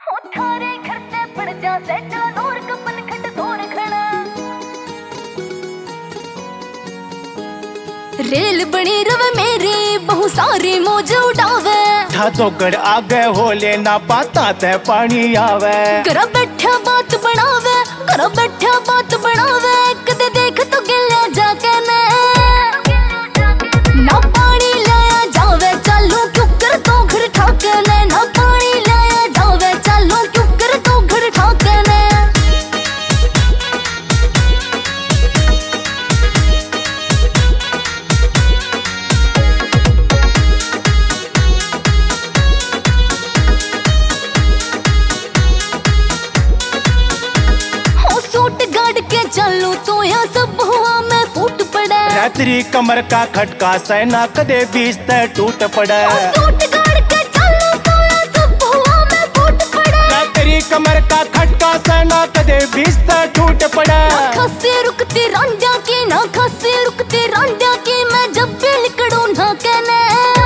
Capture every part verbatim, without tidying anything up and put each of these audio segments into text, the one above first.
थारे घर ते पड़ जा सैकड़ा नूर कपन खट तोर खड़ा रेल बनी रवे मेरी बहु सारी मौज उड़ावे था तो गड़ आगे हो लेना पाता ते पानी आवे घर बैठा बात बनावे घर बैठा बात बनावे कदे देख तो गिल्या जाके ने ना पानी लाया जावे चालू क्यों कर तो घर ठाके ने ना पानी लाया जावे चालू क्यों कर तो घर ठाके ने के चलू तो या सब हुआ मैं फूट पड़ा तेरी कमर का खटका सहना कदे बीच ते टूट पड़े सूट गाड़ के चलू तो या सब हुआ मैं फूट पड़ा तेरी कमर का खटका सहना कदे बीच ते टूट पड़े ना खसे रुकती रांझा की ना खसे रुकती रांझा की मैं जब भी निकलूं ना कहने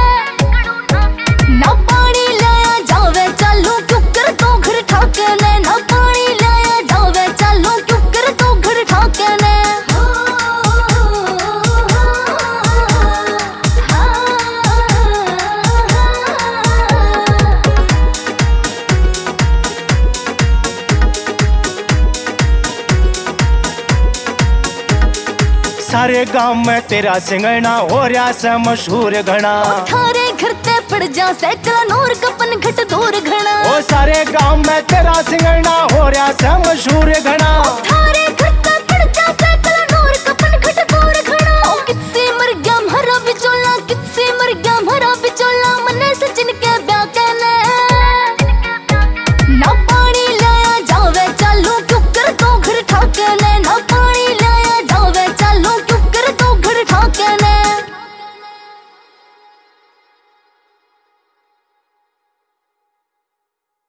ना पानी लाया जावे चलू क्यों कर तो घर ठाके ने ना पानी लाया जावे चलू क्यों कर तो घर ठाके ने सारे गांव में तेरा सिंगना हो रहा से मशहूर घना थारे घर ते पड़ जा सैकड़ा नूर कपन घट दूर घना ओ सारे गांव में तेरा सिंगना हो रहा से मशहूर घना।